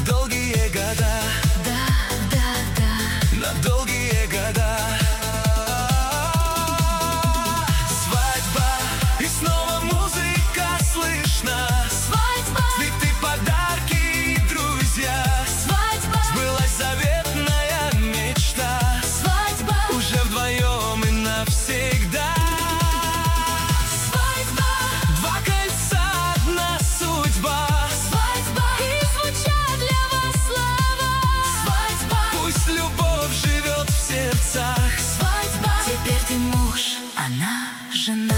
долгие года. Да, да, да. На долгие года. Свадьба, и снова музыка слышна. Свадьба, Цветы, подарки и друзья. свадьба, Сбылась заветная мечта. свадьба, Уже вдвоем и навсегда. свадьба, Два кольца, одна судьба. свадьба. И звучат для вас слова. Свадьба, Пусть любовь живет в сердцах. свадьба. Теперь ты муж, она жена.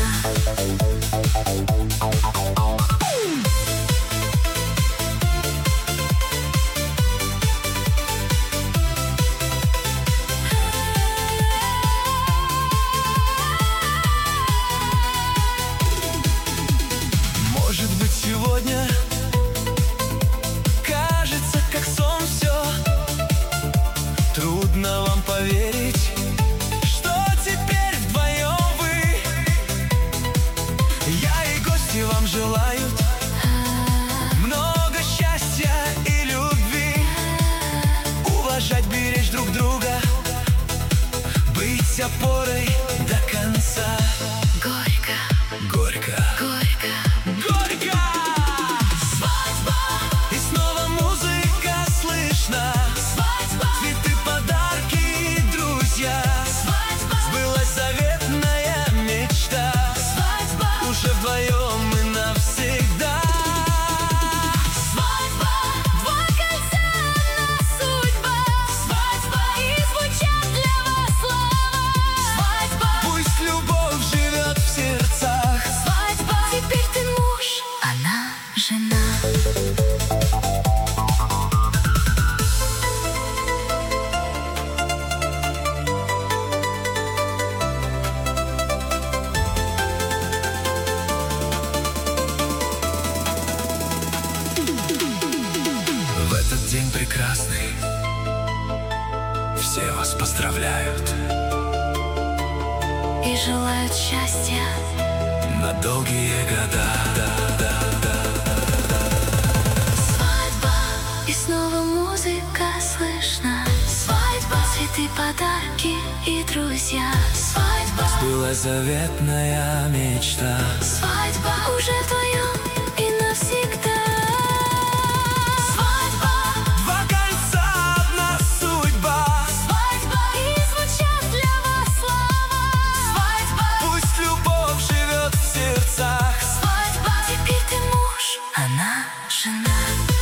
Может быть, сегодня кажется, как сон все. Трудно вам поверить, что теперь вдвоем вы. Я и гости вам желают много счастья и любви. Уважать, беречь друг друга, быть опорой до конца. Горько, Горько, горько. горько. Свадьба, И снова музыка слышна. свадьба, Цветы, подарки и друзья. свадьба, Сбылась заветная мечта. свадьба, Уже вдвоем и навсегда. свадьба. Два кольца, одна судьба. Свадьба, и звучат для вас слова. Свадьба, Пусть любовь живет в сердцах. свадьба. Теперь ты муж, она жена. В этот день прекрасный все вас поздравляют. И желают счастья. На долгие года. Свадьба, и снова музыка слышна. Свадьба, цветы, подарки и друзья. Свадьба, Сбылась заветная мечта. свадьба. Уже вдвоем и навсегда. Свадьба, Два кольца, одна судьба. свадьба. И звучат для вас слова. Свадьба, Пусть любовь живет в сердцах. свадьба. Теперь ты муж, она жена.